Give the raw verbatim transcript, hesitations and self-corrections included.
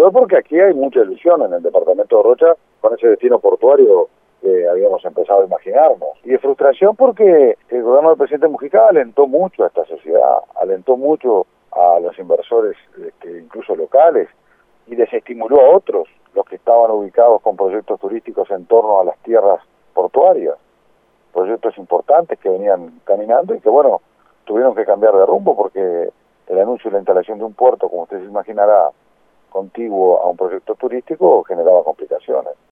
peor porque aquí hay mucha ilusión en el departamento de Rocha con ese destino portuario que habíamos empezado a imaginarnos. Y de frustración porque el gobierno del presidente Mujica alentó mucho a esta sociedad, alentó mucho a los inversores, este, incluso locales, y desestimuló a otros, los que estaban ubicados con proyectos turísticos en torno a las tierras portuarias, proyectos importantes que venían caminando y que, bueno, tuvieron que cambiar de rumbo porque el anuncio de la instalación de un puerto, como usted se imaginará, contiguo a un proyecto turístico, generaba complicaciones.